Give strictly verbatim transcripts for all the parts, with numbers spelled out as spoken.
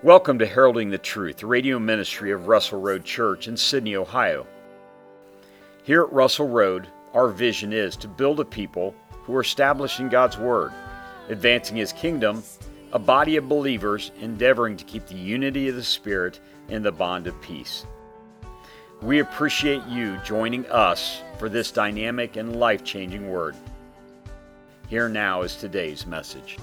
Welcome to Heralding the Truth, the radio ministry of Russell Road Church in Sydney, Ohio. Here at Russell Road, our vision is to build a people who are establishing God's Word, advancing His kingdom, a body of believers endeavoring to keep the unity of the Spirit and the bond of peace. We appreciate you joining us for this dynamic and life-changing Word. Here now is today's message.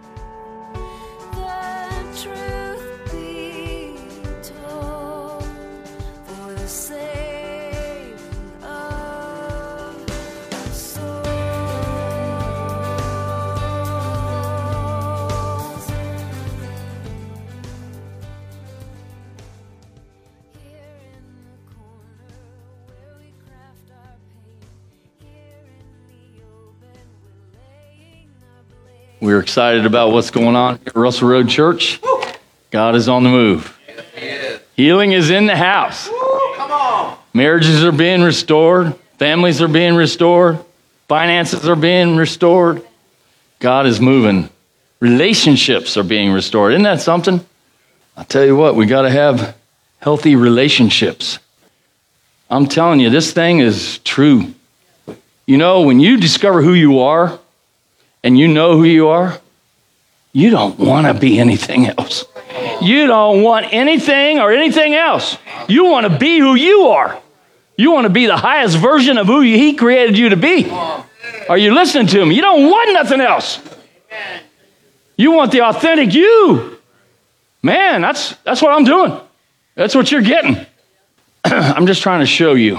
The truth be told, for the saving of souls. Here in the corner where we craft our pain, here in the open we're laying our blame. We're excited about what's going on at Russell Road Church. God is on the move. Healing is in the house. Come on. Marriages are being restored. Families are being restored. Finances are being restored. God is moving. Relationships are being restored. Isn't that something? I'll tell you what, we got to have healthy relationships. I'm telling you, this thing is true. You know, when you discover who you are and you know who you are, you don't want to be anything else. You don't want anything or anything else. You want to be who you are. You want to be the highest version of who He created you to be. Are you listening to me? You don't want nothing else. You want the authentic you. Man, that's that's what I'm doing. That's what you're getting. I'm just trying to show you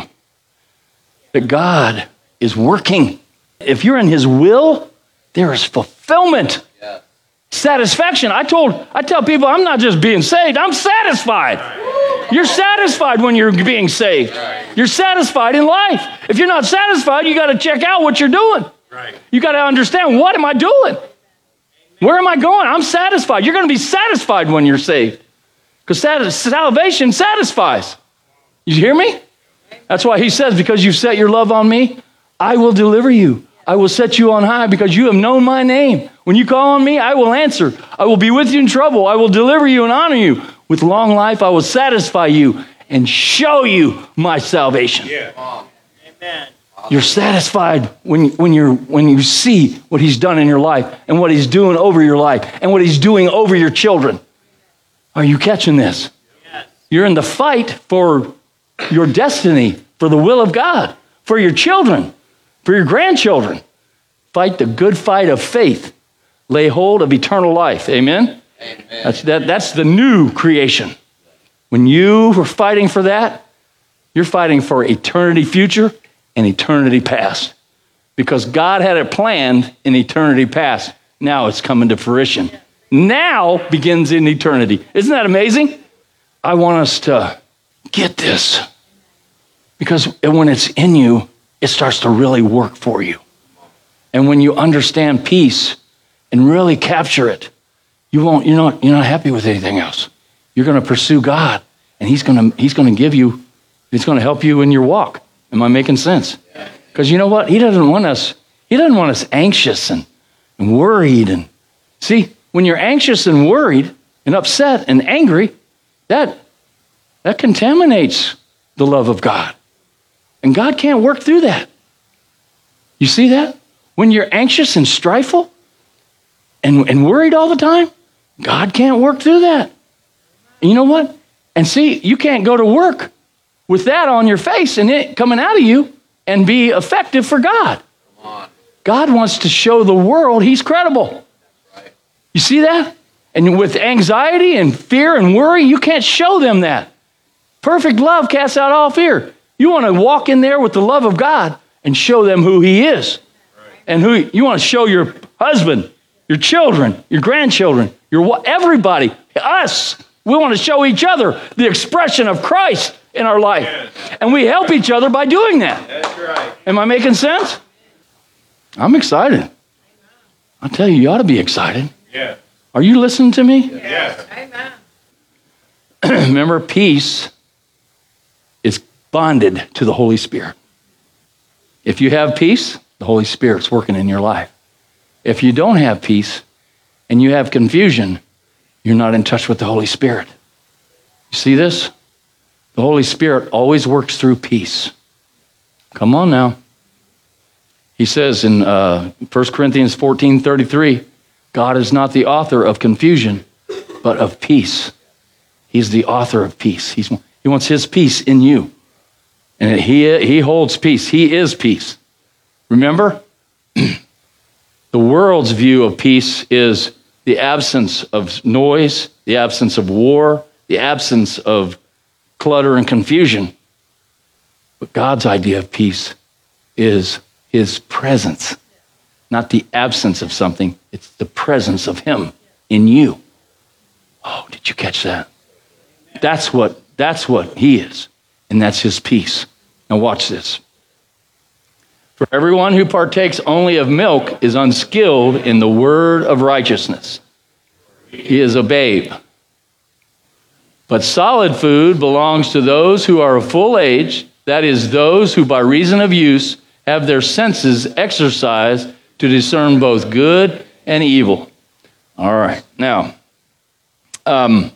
that God is working. If you're in His will, there is fulfillment. Satisfaction. I told, I tell people I'm not just being saved, I'm satisfied. You're satisfied when you're being saved. You're satisfied in life. If you're not satisfied, you got to check out what you're doing. You got to understand, what am I doing? Where am I going? I'm satisfied. You're going to be satisfied when you're saved. Because salvation satisfies. You hear me? That's why He says, because you set your love on me, I will deliver you. I will set you on high because you have known my name. When you call on me, I will answer. I will be with you in trouble. I will deliver you and honor you. With long life, I will satisfy you and show you my salvation. Yeah. Amen. You're satisfied when, when, you're, when you see what He's done in your life and what He's doing over your life and what He's doing over your children. Are you catching this? Yes. You're in the fight for your destiny, for the will of God, for your children, for your grandchildren. Fight the good fight of faith. Lay hold of eternal life. Amen? Amen. That's, that, that's the new creation. When you are fighting for that, you're fighting for eternity future and eternity past. Because God had it planned in eternity past. Now it's coming to fruition. Now begins in eternity. Isn't that amazing? I want us to get this. Because when it's in you, it starts to really work for you. And when you understand peace and really capture it, you won't, you're not, you're not happy with anything else. You're going to pursue God, and He's going to, He's going to give you, He's going to help you in your walk. Am I making sense? Because you know what? He doesn't want us, He doesn't want us anxious and, and worried. And see, when you're anxious and worried and upset and angry, that, that contaminates the love of God. And God can't work through that. You see that? When you're anxious and strifeful and, and worried all the time, God can't work through that. And you know what? And see, you can't go to work with that on your face and it coming out of you and be effective for God. God wants to show the world He's credible. You see that? And with anxiety and fear and worry, you can't show them that. Perfect love casts out all fear. You want to walk in there with the love of God and show them who He is. And who you want to show your husband, your children, your grandchildren, your everybody, us. We want to show each other the expression of Christ in our life. Yes. And we help each other by doing that. That's right. Am I making sense? I'm excited. I'll tell you, you ought to be excited. Yeah. Are you listening to me? Yes. Amen. Remember, peace is bonded to the Holy Spirit. If you have peace, the Holy Spirit's working in your life. If you don't have peace and you have confusion, you're not in touch with the Holy Spirit. You see this? The Holy Spirit always works through peace. Come on now. He says in uh, First Corinthians fourteen thirty-three, God is not the author of confusion, but of peace. He's the author of peace. He's, he wants his peace in you. And he, he holds peace. He is peace. Remember? The world's view of peace is the absence of noise, the absence of war, the absence of clutter and confusion. But God's idea of peace is his presence, not the absence of something. It's the presence of him in you. Oh, did you catch that? That's what, that's what he is, and that's his peace. Now watch this. For everyone who partakes only of milk is unskilled in the word of righteousness. He is a babe. But solid food belongs to those who are of full age, that is, those who by reason of use have their senses exercised to discern both good and evil. All right. Now, um,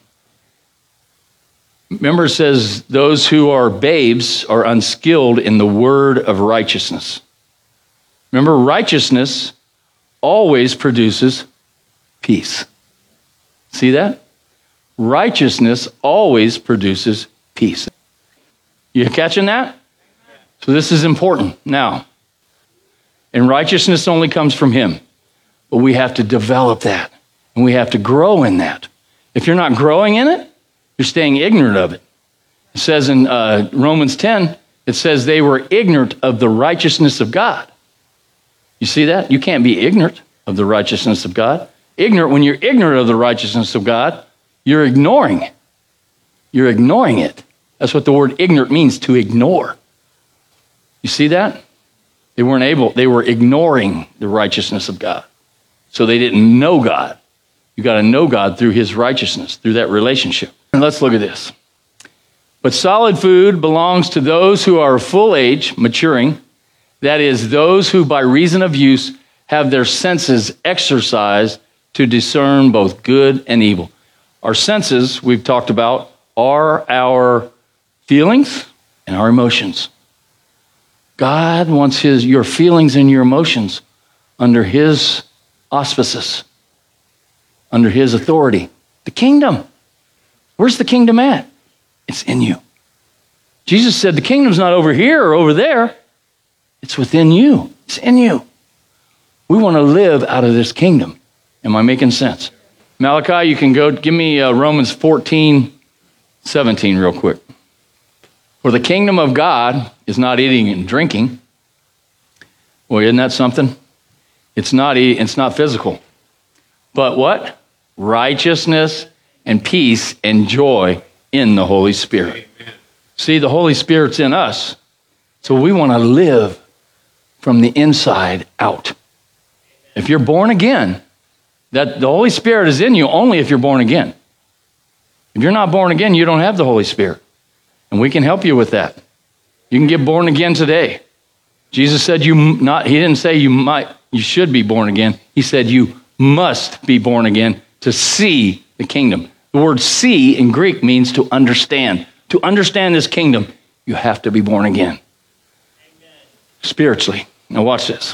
remember it says those who are babes are unskilled in the word of righteousness. Remember, righteousness always produces peace. See that? Righteousness always produces peace. You catching that? So this is important. Now, and righteousness only comes from him. But we have to develop that. And we have to grow in that. If you're not growing in it, you're staying ignorant of it. It says in uh, Romans ten, it says they were ignorant of the righteousness of God. You see that? You can't be ignorant of the righteousness of God. Ignorant, when you're ignorant of the righteousness of God, you're ignoring it. You're ignoring it. That's what the word ignorant means, to ignore. You see that? They weren't able, they were ignoring the righteousness of God. So they didn't know God. You got to know God through his righteousness, through that relationship. And let's look at this. But solid food belongs to those who are full age, maturing. That is, those who by reason of use have their senses exercised to discern both good and evil. Our senses, we've talked about, are our feelings and our emotions. God wants his, your feelings and your emotions under his auspices, under his authority. The kingdom. Where's the kingdom at? It's in you. Jesus said the kingdom's not over here or over there. It's within you. It's in you. We want to live out of this kingdom. Am I making sense? Malachi, you can go, give me uh, Romans fourteen, seventeen real quick. For the kingdom of God is not eating and drinking. Well, isn't that something? It's not eat, it's not physical. But what? Righteousness and peace and joy in the Holy Spirit. Amen. See, the Holy Spirit's in us. So we want to live from the inside out. If you're born again, that the Holy Spirit is in you only if you're born again. If you're not born again, you don't have the Holy Spirit. And we can help you with that. You can get born again today. Jesus said you not, he didn't say you might, you should be born again. He said you must be born again to see the kingdom. The word see in Greek means to understand. To understand this kingdom, you have to be born again. Amen. Spiritually. Now watch this.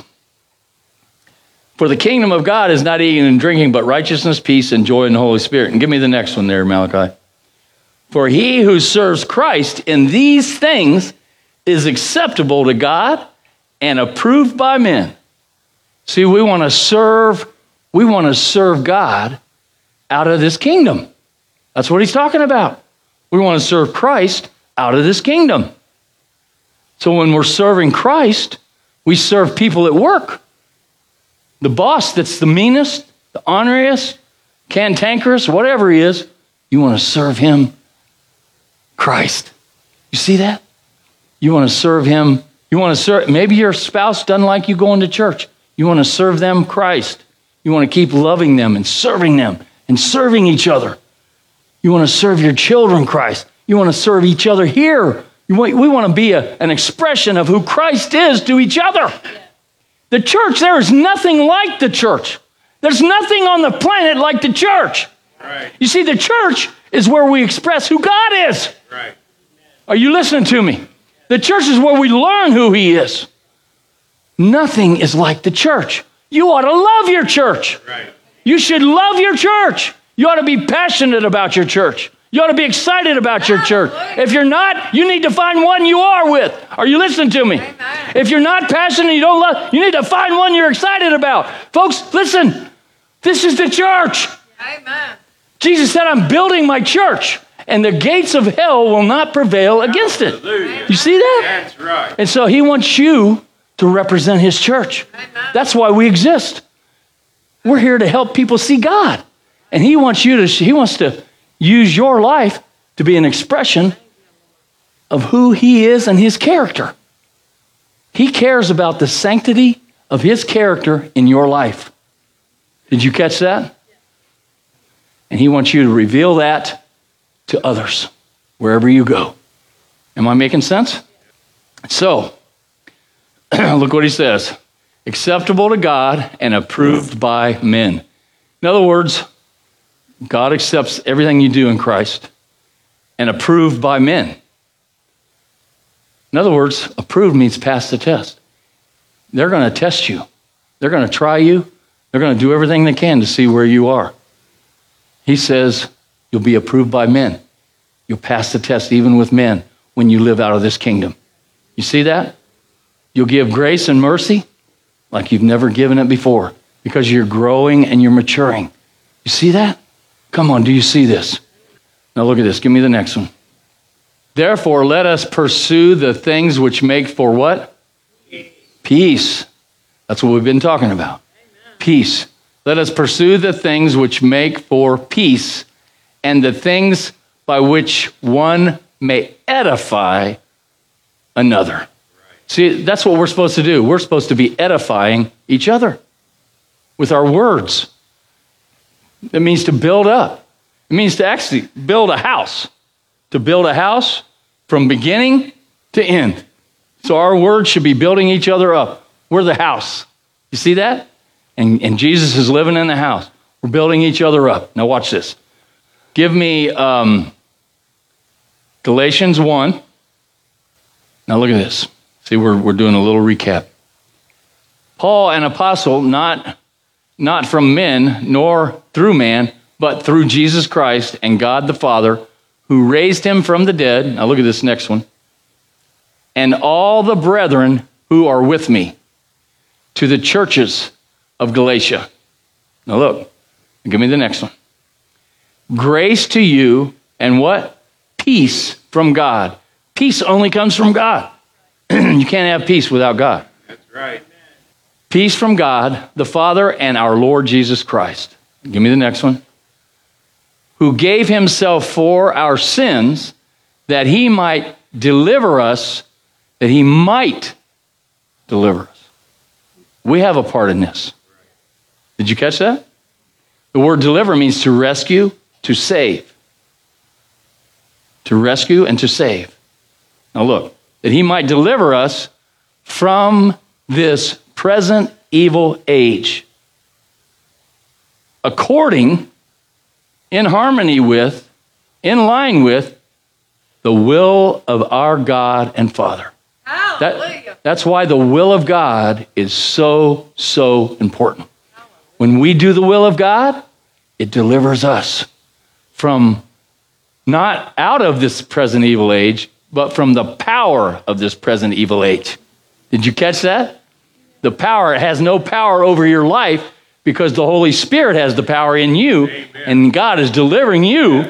For the kingdom of God is not eating and drinking, but righteousness, peace, and joy in the Holy Spirit. And give me the next one there, Malachi. For he who serves Christ in these things is acceptable to God and approved by men. See, we want to serve, we want to serve God out of this kingdom. That's what he's talking about. We want to serve Christ out of this kingdom. So when we're serving Christ, we serve people at work. The boss that's the meanest, the honoriest, cantankerous, whatever he is, you want to serve him Christ. You see that? You want to serve him. You want to serve, maybe your spouse doesn't like you going to church. You want to serve them Christ. You want to keep loving them and serving them and serving each other. You want to serve your children Christ. You want to serve each other here. You want, we want to be a, an expression of who Christ is to each other. The church, there is nothing like the church. There's nothing on the planet like the church. Right. You see, the church is where we express who God is. Right. Are you listening to me? The church is where we learn who he is. Nothing is like the church. You ought to love your church. Right. You should love your church. You ought to be passionate about your church. You ought to be excited about your church. If you're not, you need to find one you are with. Are you listening to me? If you're not passionate, you don't love, you need to find one you're excited about. Folks, listen, this is the church. Amen. Jesus said, I'm building my church, and the gates of hell will not prevail against it. Hallelujah. You see that? That's right. And so he wants you to represent his church. That's why we exist. We're here to help people see God. And he wants you to, he wants to use your life to be an expression of who he is and his character. He cares about the sanctity of his character in your life. Did you catch that? And he wants you to reveal that to others wherever you go. Am I making sense? So, look what he says. Acceptable to God and approved by men. In other words, God accepts everything you do in Christ and approved by men. In other words, approved means pass the test. They're going to test you. They're going to try you. They're going to do everything they can to see where you are. He says you'll be approved by men. You'll pass the test even with men when you live out of this kingdom. You see that? You'll give grace and mercy like you've never given it before because you're growing and you're maturing. You see that? Come on, do you see this? Now look at this. Give me the next one. Therefore, let us pursue the things which make for what? Peace. That's what we've been talking about. Peace. Let us pursue the things which make for peace and the things by which one may edify another. See, that's what we're supposed to do. We're supposed to be edifying each other with our words. It means to build up. It means to actually build a house. To build a house from beginning to end. So our words should be building each other up. We're the house. You see that? And, and Jesus is living in the house. We're building each other up. Now watch this. Give me um, Galatians one. Now look at this. See, we're, we're doing a little recap. Paul, an apostle, not, not from men, nor through man, but through Jesus Christ and God the Father, who raised him from the dead. Now look at this next one. And all the brethren who are with me, to the churches of Galatia. Now look, give me the next one. Grace to you and what? Peace from God. Peace only comes from God. You can't have peace without God. That's right. Peace from God, the Father, and our Lord Jesus Christ. Give me the next one. Who gave himself for our sins that he might deliver us, that he might deliver us. We have a part in this. Did you catch that? The word deliver means to rescue, to save. To rescue and to save. Now look, that he might deliver us from this present evil age, according, in harmony with, in line with, the will of our God and Father. That, that's why the will of God is so, so important. When we do the will of God, it delivers us from not out of this present evil age, but from the power of this present evil age. Did you catch that? The power has no power over your life because the Holy Spirit has the power in you. Amen. And God is delivering you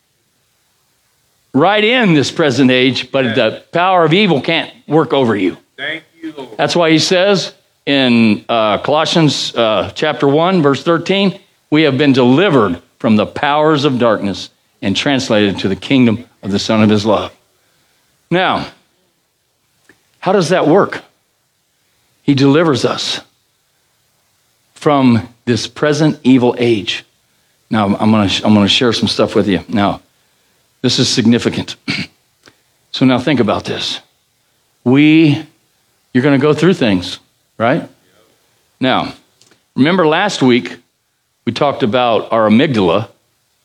right in this present age, but the power of evil can't work over you. Thank you, Lord. That's why he says in uh, Colossians uh, chapter one, verse thirteen, we have been delivered from the powers of darkness and translated to the kingdom of the Son of his love. Now, how does that work? He delivers us from this present evil age. Now, I'm going to I'm going to share some stuff with you. Now, this is significant. So now think about this. We, you're going to go through things, right? Now, remember last week we talked about our amygdala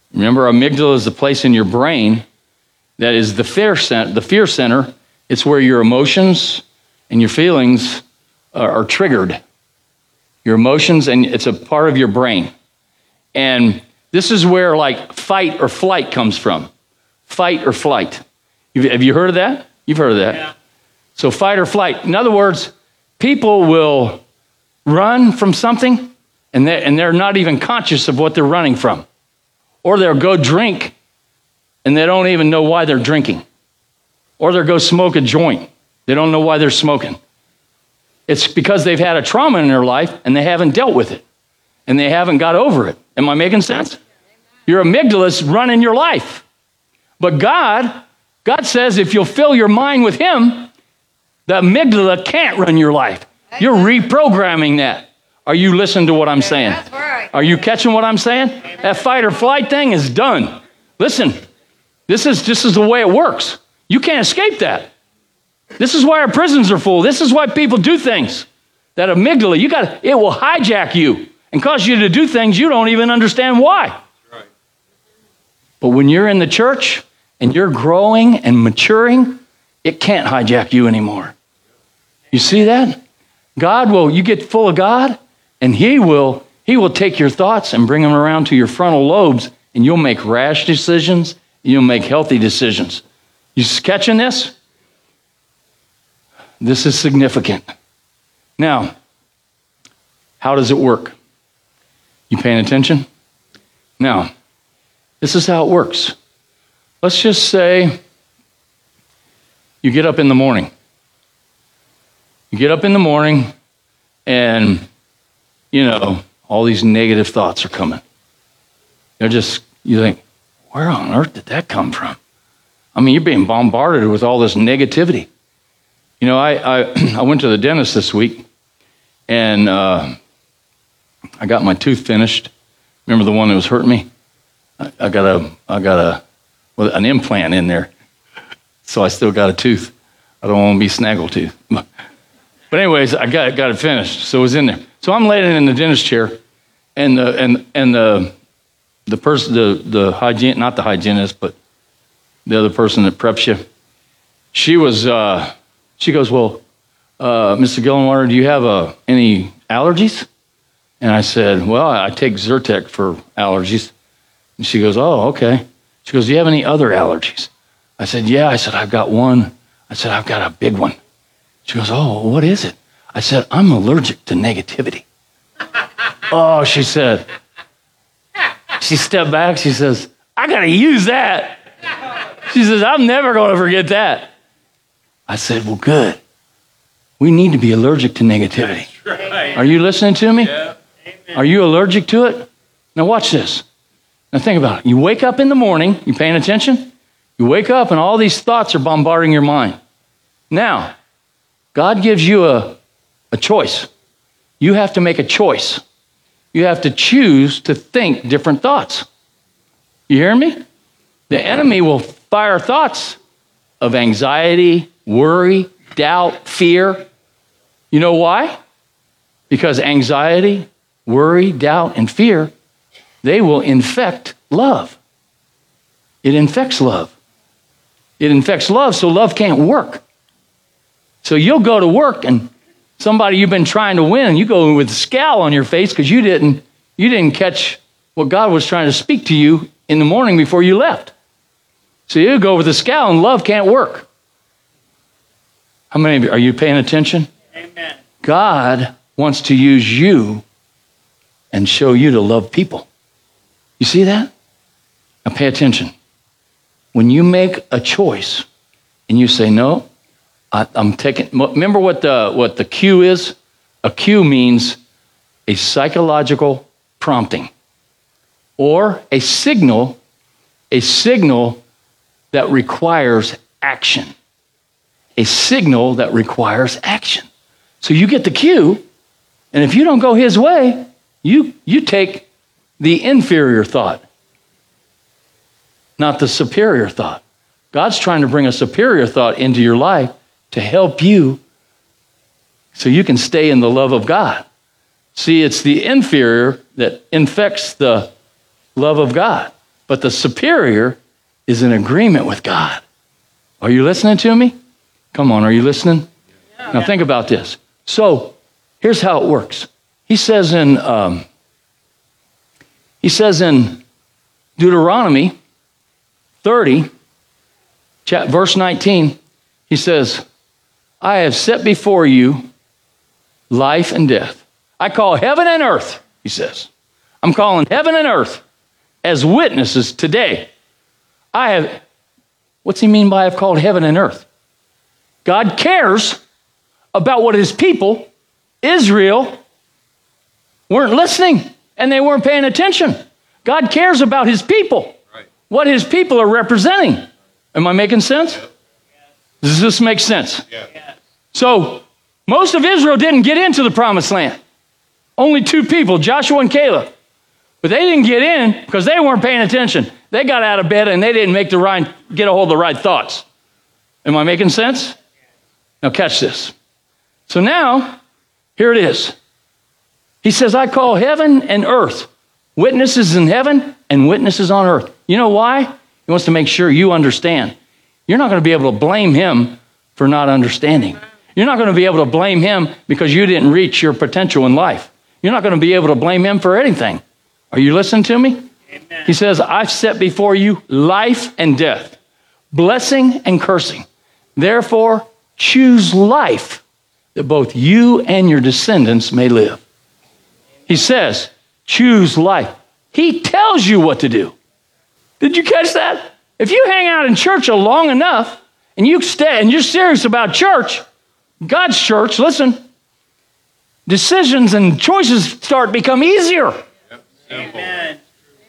Remember, amygdala is the place in your brain that is the fear center. The fear center. It's where your emotions and your feelings are, are triggered. Your emotions, and it's a part of your brain. And this is where like fight or flight comes from. Fight or flight. You've, have you heard of that? You've heard of that. Yeah. So fight or flight. In other words, people will run from something and they, and they're not even conscious of what they're running from. Or they'll go drink and they don't even know why they're drinking. Or they'll go smoke a joint. They don't know why they're smoking. It's because they've had a trauma in their life and they haven't dealt with it. And they haven't got over it. Am I making sense? Your amygdala's running your life. But God, God says if you'll fill your mind with Him, the amygdala can't run your life. You're reprogramming that. Are you listening to what I'm saying? That's right. Are you catching what I'm saying? That fight or flight thing is done. Listen, this is, this is the way it works. You can't escape that. This is why our prisons are full. This is why people do things. That amygdala, you got it will hijack you and cause you to do things you don't even understand why. Right. But when you're in the church and you're growing and maturing, it can't hijack you anymore. You see that? God will, you get full of God, and He will, He will take your thoughts and bring them around to your frontal lobes, and you'll make rash decisions, and you'll make healthy decisions. You catching this? This is significant. Now, how does it work? You paying attention? Now, this is how it works. Let's just say you get up in the morning. You get up in the morning and, you know, all these negative thoughts are coming. They're just, you think, where on earth did that come from? I mean, you're being bombarded with all this negativity. You know, I I, I went to the dentist this week, and uh, I got my tooth finished. Remember the one that was hurting me? I, I got a I got a well, an implant in there, so I still got a tooth. I don't want to be snaggletooth. But anyways, I got got it finished, so it was in there. So I'm laying in the dentist chair, and the and and the the person the the hygiene not the hygienist, but the other person that preps you, she was. Uh, She goes, well, uh, Mister Gillenwater, do you have uh, any allergies? And I said, well, I take Zyrtec for allergies. And she goes, oh, okay. She goes, do you have any other allergies? I said, yeah. I said, I've got one. I said, I've got a big one. She goes, oh, what is it? I said, I'm allergic to negativity. Oh, she said. She stepped back. She says, I got to use that. She says, I'm never going to forget that. I said, well, good. We need to be allergic to negativity. Right. Are you listening to me? Yeah. Are you allergic to it? Now watch this. Now think about it. You wake up in the morning, you paying attention? You wake up and all these thoughts are bombarding your mind. Now, God gives you a, a choice. You have to make a choice. You have to choose to think different thoughts. You hear me? The enemy will fire thoughts of anxiety, worry, doubt, fear. You know why? Because anxiety, worry, doubt, and fear, they will infect love. It infects love. It infects love, so love can't work. So you'll go to work and somebody you've been trying to win, you go with a scowl on your face because you didn't, you didn't catch what God was trying to speak to you in the morning before you left. So you go with a scowl and love can't work. How many of you, are you paying attention? Amen. God wants to use you and show you to love people. You see that? Now pay attention. When you make a choice and you say, no, I, I'm taking, remember what the, what the cue is? A cue means a psychological prompting or a signal, a signal that requires action. A signal that requires action. So you get the cue, and if you don't go His way, you, you take the inferior thought, not the superior thought. God's trying to bring a superior thought into your life to help you so you can stay in the love of God. See, it's the inferior that infects the love of God. but the superior is in agreement with God. Are you listening to me? Come on, are you listening? Yeah. Now think about this. So here's how it works. He says in um, he says in Deuteronomy thirty, verse nineteen, he says, I have set before you life and death. I call heaven and earth, he says. I'm calling heaven and earth as witnesses today. I have, what's he mean by I've called heaven and earth? God cares about what his people, Israel, weren't listening and they weren't paying attention. God cares about his people, right. What his people are representing. Am I making sense? Yep. Does this make sense? Yeah. So most of Israel didn't get into the promised land. Only two people, Joshua and Caleb. But they didn't get in because they weren't paying attention. They got out of bed and they didn't make the right, get a hold of the right thoughts. Am I making sense? Now catch this. So now, here it is. He says, I call heaven and earth, witnesses in heaven and witnesses on earth. You know why? He wants to make sure you understand. You're not going to be able to blame him for not understanding. You're not going to be able to blame him because you didn't reach your potential in life. You're not going to be able to blame him for anything. Are you listening to me? Amen. He says, I've set before you life and death, blessing and cursing. Therefore, choose life that both you and your descendants may live. He says, choose life. He tells you what to do. Did you catch that? If you hang out in church long enough and you stay and you're serious about church, God's church, listen, decisions and choices start to become easier. Yep. Amen.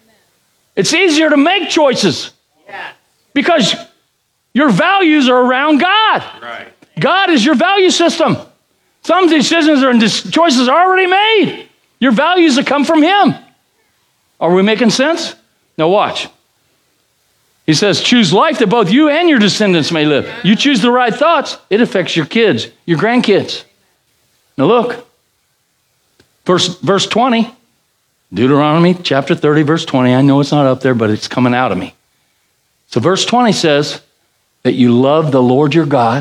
It's easier to make choices because your values are around God. Right. God is your value system. Some decisions and choices are already made. Your values that come from him. Are we making sense? Now watch. He says, choose life that both you and your descendants may live. You choose the right thoughts, it affects your kids, your grandkids. Now look, verse, verse twenty, Deuteronomy chapter thirty, verse twenty. I know it's not up there, but it's coming out of me. So verse twenty says that you love the Lord your God.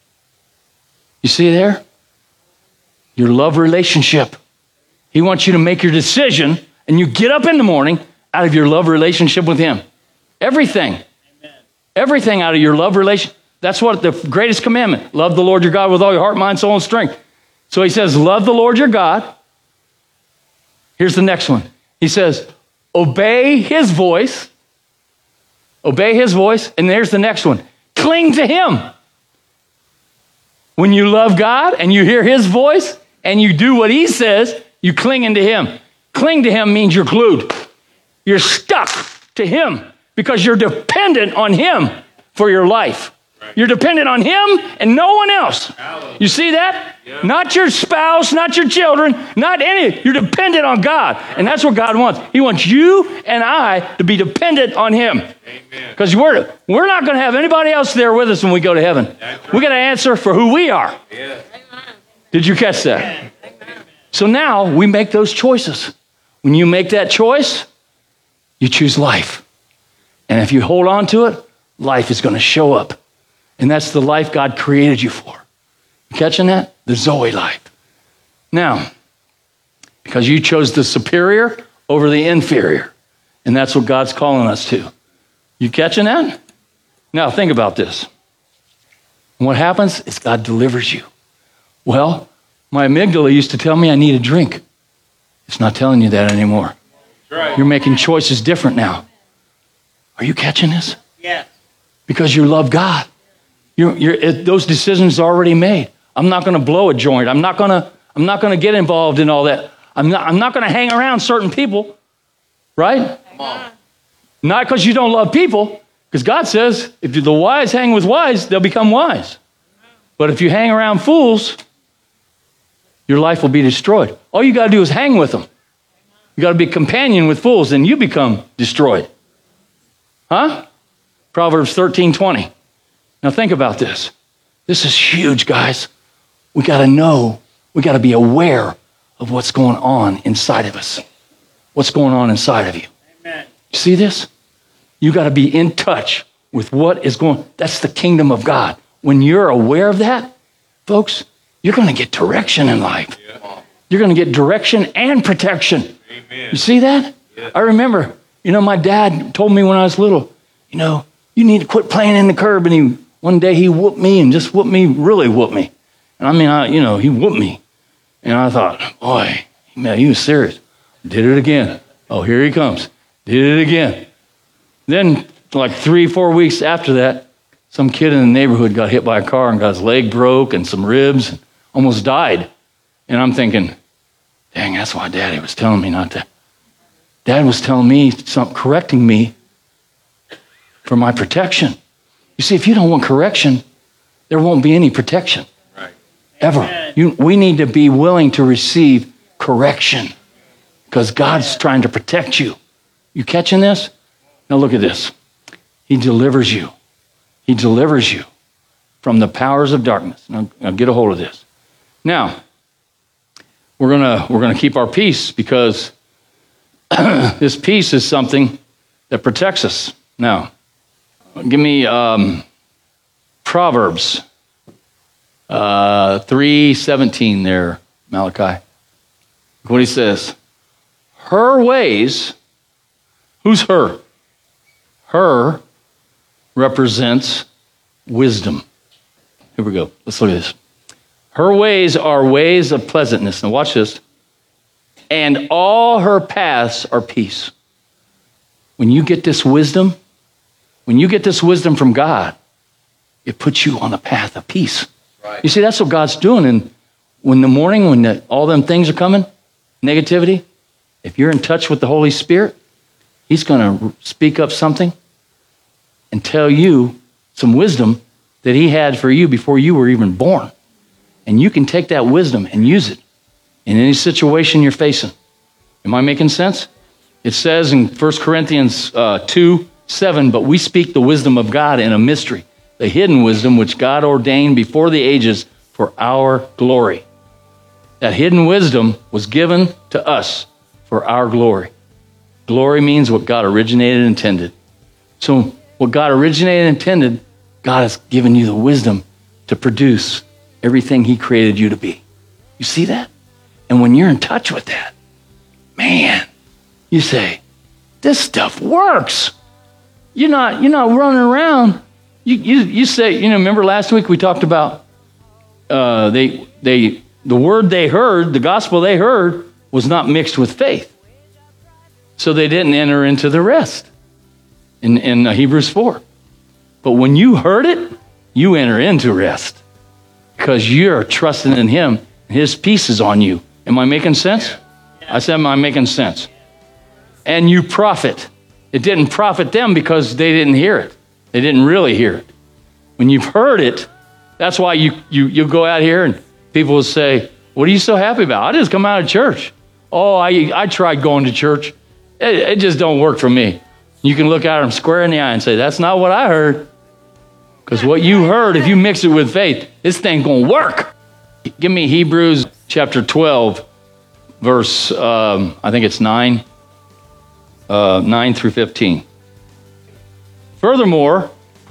You see there? Your love relationship. He wants you to make your decision and you get up in the morning out of your love relationship with him. Everything. Amen. Everything out of your love relation. That's what the greatest commandment. Love the Lord your God with all your heart, mind, soul, and strength. So he says, love the Lord your God. Here's the next one. He says, obey his voice. Obey his voice. And there's the next one. Cling to him. When you love God and you hear his voice and you do what he says, you cling into him. Cling to him means you're glued. You're stuck to him because you're dependent on him for your life. Right. You're dependent on him and no one else. Hallelujah. You see that? Yeah. Not your spouse, not your children, not any. You're dependent on God. And that's what God wants. He wants you and I to be dependent on him. Because we're, we're not going to have anybody else there with us when we go to heaven. Right. We got to answer for who we are. Yeah. Did you catch that? Amen. So now we make those choices. When you make that choice, you choose life. And if you hold on to it, life is going to show up. And that's the life God created you for. You catching that? The Zoe life. Now, because you chose the superior over the inferior. And that's what God's calling us to. You catching that? Now, think about this. And what happens is God delivers you. Well, my amygdala used to tell me I need a drink. It's not telling you that anymore. Right. You're making choices different now. Are you catching this? Yes. Because you love God. You're, you're, it, those decisions are already made. I'm not going to blow a joint. I'm not going to. I'm not going to get involved in all that. I'm not. I'm not going to hang around certain people, right? Come on. Not because you don't love people, because God says if the wise hang with wise, they'll become wise. But if you hang around fools, your life will be destroyed. All you got to do is hang with them. You got to be a companion with fools, and you become destroyed. Huh? Proverbs thirteen twenty. Now think about this. This is huge, guys. We got to know, we got to be aware of what's going on inside of us. What's going on inside of you. Amen. You see this? You got to be in touch with what is going. That's the kingdom of God. When you're aware of that, folks, you're going to get direction in life. Yeah. You're going to get direction and protection. Amen. You see that? Yeah. I remember, you know, my dad told me when I was little, you know, you need to quit playing in the curb. And he one day he whooped me and just whooped me, really whooped me. And I mean, I, you know, he whooped me. And I thought, boy, man, he was serious. Did it again. Oh, here he comes. Did it again. Then, like three, four weeks after that, some kid in the neighborhood got hit by a car and got his leg broke and some ribs, and almost died. And I'm thinking, dang, that's why Daddy was telling me not to. Dad was telling me something, correcting me for my protection. You see, if you don't want correction, there won't be any protection. Right. Ever. You, we need to be willing to receive correction because God's trying to protect you. You catching this? Now look at this. He delivers you. He delivers you from the powers of darkness. Now, now get a hold of this. Now, we're gonna we're gonna keep our peace because this peace is something that protects us. Now, give me um, Proverbs uh, three seventeen there, Malachi. Look what he says. Her ways, who's her? Her represents wisdom. Here we go. Let's look at this. Her ways are ways of pleasantness. Now watch this. And all her paths are peace. When you get this wisdom, when you get this wisdom from God, it puts you on the path of peace. Right. You see, that's what God's doing. And when the morning, when the, all them things are coming, negativity, if you're in touch with the Holy Spirit, He's going to speak up something and tell you some wisdom that He had for you before you were even born. And you can take that wisdom and use it in any situation you're facing. Am I making sense? It says in First Corinthians uh, two seven, but we speak the wisdom of God in a mystery, the hidden wisdom which God ordained before the ages for our glory. That hidden wisdom was given to us for our glory. Glory means what God originated and intended. So what God originated and intended, God has given you the wisdom to produce everything He created you to be. You see that? And when you're in touch with that, man, you say, this stuff works. You're not, you're not running around. You, you, you say, you know, remember last week we talked about uh, they, they, the word they heard, the gospel they heard was not mixed with faith. So they didn't enter into the rest in, in Hebrews four. But when you heard it, you enter into rest because you're trusting in Him. His peace is on you. Am I making sense? Yeah. Yeah. I said, am I making sense? And you profit. It didn't profit them because they didn't hear it. They didn't really hear it. When you've heard it, that's why you, you, you go out here and people will say, what are you so happy about? I just come out of church. Oh, I, I tried going to church. It, it just don't work for me. You can look at them square in the eye and say, that's not what I heard. Because what you heard, if you mix it with faith, this thing going to work. Give me Hebrews chapter twelve, verse, um, I think it's nine, uh, nine through fifteen. Furthermore,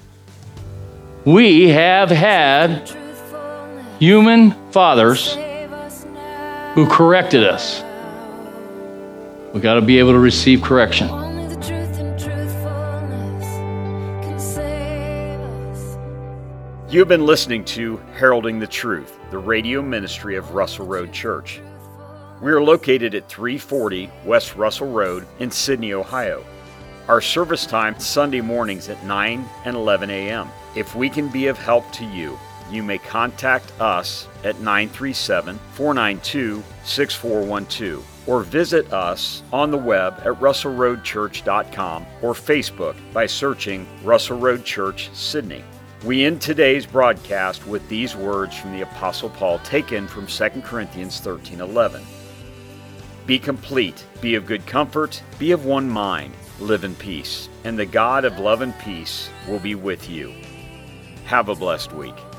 we have had human fathers who corrected us. We got to be able to receive correction. Only the truth and truthfulness can save us. You have been listening to Heralding the Truth, the radio ministry of Russell Road Church. We are located at three forty West Russell Road in Sydney, Ohio. Our service time Sunday mornings at nine and eleven a.m. If we can be of help to you, you may contact us at nine three seven, four nine two, six four one two or visit us on the web at russell road church dot com or Facebook by searching Russell Road Church, Sydney. We end today's broadcast with these words from the Apostle Paul taken from Second Corinthians thirteen eleven. Be complete, be of good comfort, be of one mind, live in peace, and the God of love and peace will be with you. Have a blessed week.